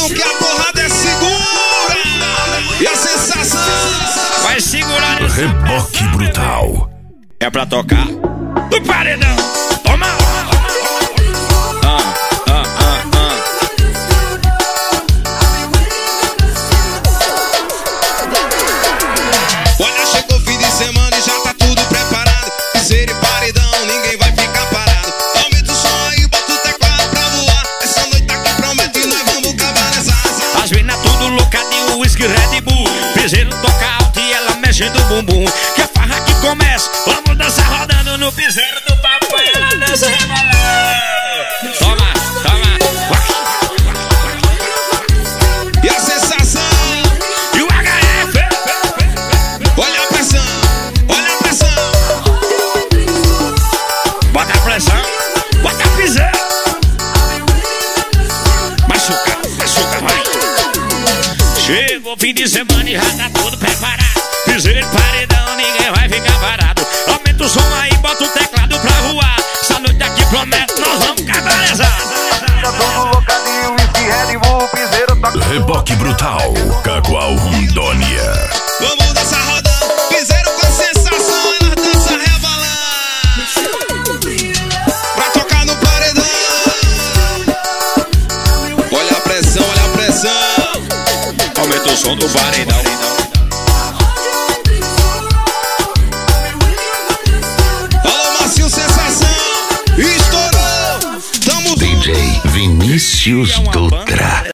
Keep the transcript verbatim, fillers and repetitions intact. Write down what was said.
sensação que a porrada é segura. E a sensação vai segurar essa Reboque brutal. é pra tocar do paredão. Toma! Ah, ah, ah, ah. Olha, chegou fim de semana e já tá tudo preparado. Piseiro e paredão, ninguém vai ficar parado. Aumenta o som aí, bota o teclado pra voar. Essa noite aqui promete e nós vamos cavar nessa asa. As minas tudo louca de whisky Red Bull. Piseiro toca alto e ela mexendo o bumbum. Que a farra que começa, vamos dançar rodando no piseiro do papai. Ela dança rebolando. Toma, toma. E a sensação, E o H F. olha a pressão, olha a pressão. Bota a pressão, bota a piseiro. Machuca, machuca, vai. Chegou o fim de semana e já tá tudo preparado. Piseiro e paredão, ninguém vai ficar parado. Aumenta o som aí, bota o teclado pra voar. Essa noite aqui promete, nós vamos acabar essa. Reboque brutal. Cacoal Rondônia. Vamos dançar rodando, piseiro com sensação, elas dançam rebolando. Pra tocar no paredão. Olha a pressão, olha a pressão. Aumenta o som do paredão. Alô, Marcinho, sensação, estourou. Tamo D J Vinícius Dutra.